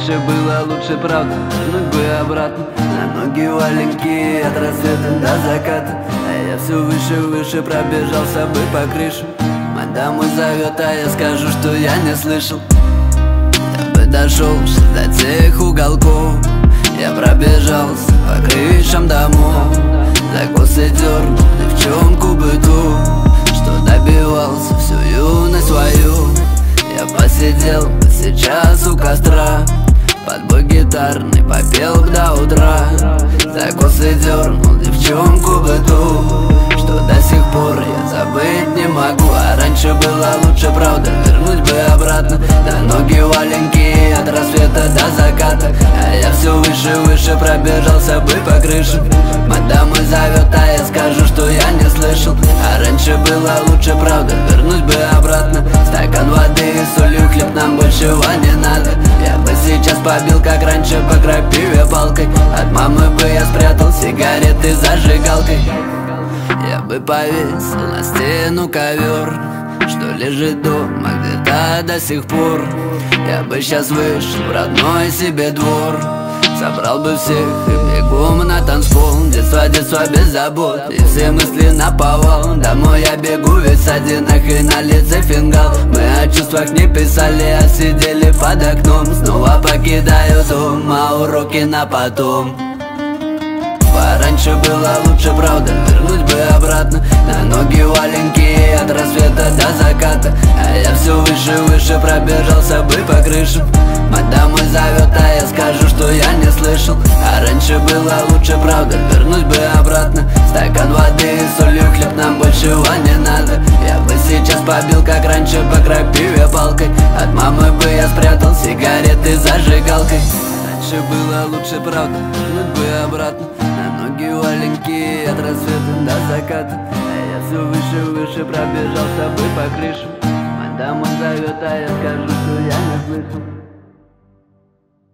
раньше было лучше, правда, вернуть бы обратно. На ноги валенки от рассвета до заката, а я все выше, выше пробежался бы по крыше. Мать домой зовет, а я скажу, что я не слышал. Я бы дошел до тех уголков, я пробежался по крышам домов, за косы дернул девчонку бы ту, что добивался всю юность свою. Я посидел бы сейчас у костра, под бой гитарный попел б до утра, за косы дернул девчонку бы ту, что до сих пор я забыть не могу. А раньше было лучше, правда, вернуть бы обратно. Да ноги валенки от рассвета до заката, а я все выше, выше пробежался бы по крыше. Мать домой зовет, а я скажу, что я не слышал. А раньше было лучше, правда, вернуть бы обратно. Стакан воды и солью, хлеб, нам большего не надо. Я бы сейчас побил, как раньше, по крапиве палкой. От мамы бы я спрятал сигареты зажигалкой. Я бы повесил на стену ковер, что лежит дома где-то до сих пор. Я бы сейчас вышел в родной себе двор, собрал бы всех и бегом на танцпол. Детство, детство без забот, и все мысли наповал. Домой я бегу весь в садинах и на лице фингал. Мы о чувствах не писали, а сидели под окном. Снова покидаю дом, а уроки на потом. Раньше было лучше, правда, вернуть бы обратно. На ноги валенки от рассвета до заката, а я все выше, выше пробежался бы по крышам. Мать домой зовет, а я скажу, что я не слышал. А раньше было лучше, правда, вернуть бы обратно. Стакан воды и солью, хлеб, нам большего не надо. Я бы сейчас побил, как раньше, по крапиве палкой. От мамы бы я спрятал сигареты зажигалкой. Раньше было лучше, правда, вернуть бы обратно. На ноги валенки от рассвета до заката, а я все выше, выше пробежался бы по крыше. Мать домой зовет, а я скажу, что я не слышал.